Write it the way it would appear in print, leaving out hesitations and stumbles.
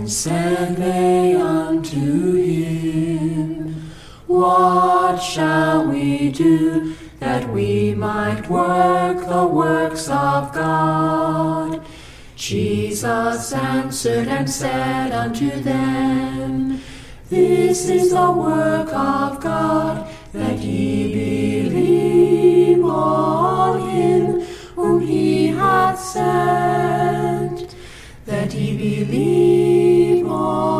Then said they unto him, What shall we do, that we might work the works of God? Jesus answered and said unto them, This is the work of God, that ye believe on him whom he hath sent, that ye believe on